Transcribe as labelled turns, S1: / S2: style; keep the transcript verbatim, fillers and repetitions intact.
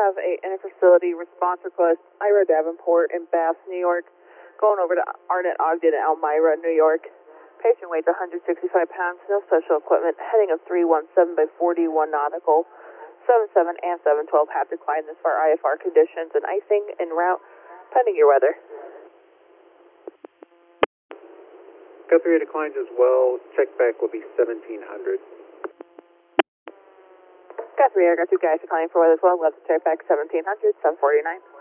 S1: have a interfacility response request, Ira Davenport in Bath, New York, going over to Arnett Ogden in Elmira, New York. Patient weighs one hundred sixty-five pounds, no special equipment, heading of three one seven by forty-one nautical. seven seven and seven twelve have declined this far I F R conditions and icing en route, pending your weather.
S2: Guthrie declines as well. Check back will be seventeen hundred.
S1: Guthrie, I got two guys declining for weather as well. Let's check back seventeen hundred, seven forty-nine.